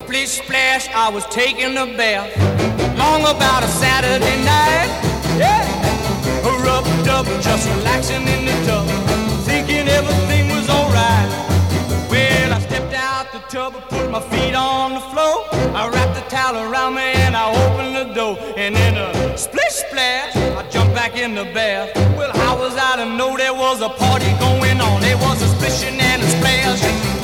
Splish splash, I was taking a bath. Long about a Saturday night. Yeah. Rubbed up, just relaxing in the tub, thinking everything was alright. Well, I stepped out the tub and put my feet on the floor. I wrapped the towel around me and I opened the door. And in a splish splash, I jumped back in the bath. Well, how was I to know there was a party going on? There was a splishing and a splash.